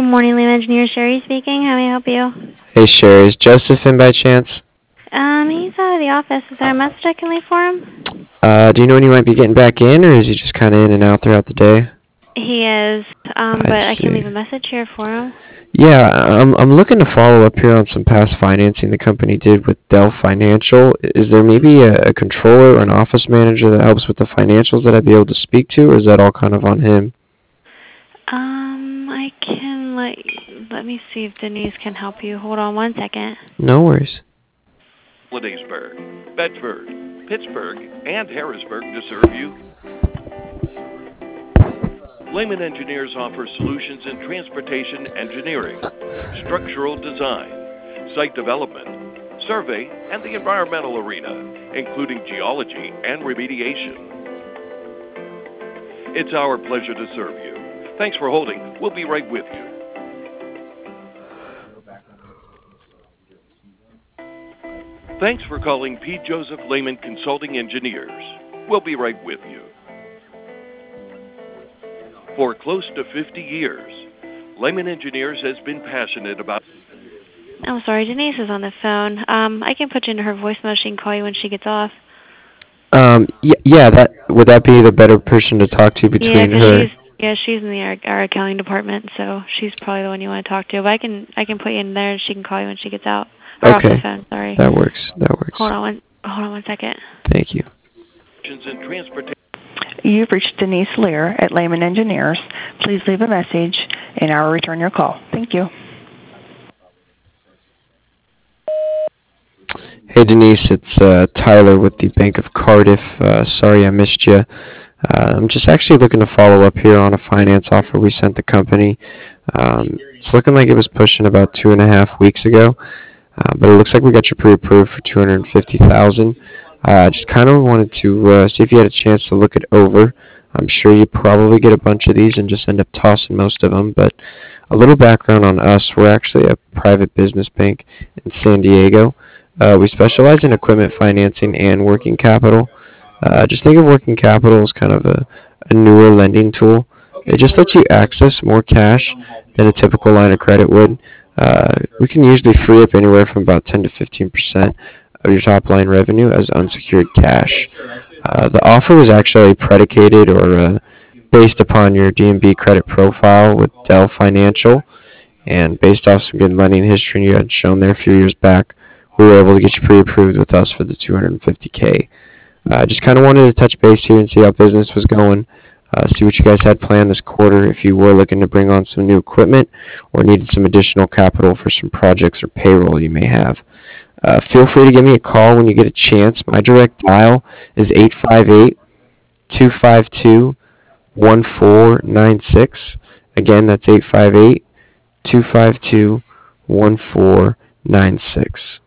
Morning, Lean Engineer Sherry speaking. How may I help you? Hey Sherry, is Joseph in by chance? He's out of the office. Is there a message I can leave for him? Do you know when he might be getting back in, or is he just kind of in and out throughout the day? He is, I but I can see. leave a message here for him. Yeah, I'm looking to follow up here on some past financing the company did with Dell Financial. Is there maybe a controller or an office manager that helps with the financials that I'd be able to speak to, or is that all kind of on him? I can let me see if Denise can help you. Hold on one second. No worries. Hollidaysburg, Bedford, Pittsburgh, and Harrisburg to serve you. Lehman Engineers offer solutions in transportation engineering, structural design, site development, survey, and the environmental arena, including geology and remediation. It's our pleasure to serve you. Thanks for holding. We'll be right with you. Thanks for calling P. Joseph Lehman Consulting Engineers. We'll be right with you. For close to 50 years, Lehman Engineers has been passionate about... I'm sorry, Denise is on the phone. I can put you into her voicemail. She can call you when she gets off. Yeah, would that be the better person to talk to between her? She's in our accounting department, so she's probably the one you want to talk to. But I can put you in there, and she can call you when she gets out. Or off the phone. Sorry. That works. Hold on one second. Thank you. You've reached Denise Lear at Lehman Engineers. Please leave a message, and I will return your call. Thank you. Hey Denise, it's Tyler with the Bank of Cardiff. Sorry I missed you. I'm just actually looking to follow up here on a finance offer we sent the company. It's looking like it was pushing about 2.5 weeks ago, but it looks like we got you pre-approved for $250,000. Just kind of wanted to see if you had a chance to look it over. I'm sure you probably get a bunch of these and just end up tossing most of them, but a little background on us. We're actually a private business bank in San Diego. We specialize in equipment financing and working capital. Just think of working capital as kind of a newer lending tool. It just lets you access more cash than a typical line of credit would. We can usually free up anywhere from about 10 to 15% of your top line revenue as unsecured cash. The offer was actually predicated or based upon your D&B credit profile with Dell Financial, and based off some good lending history you had shown there a few years back, we were able to get you pre-approved with us for the $250K. Just kind of wanted to touch base here and see how business was going, see what you guys had planned this quarter if you were looking to bring on some new equipment or needed some additional capital for some projects or payroll you may have. Feel free to give me a call when you get a chance. My direct dial is 858-252-1496. Again, that's 858-252-1496.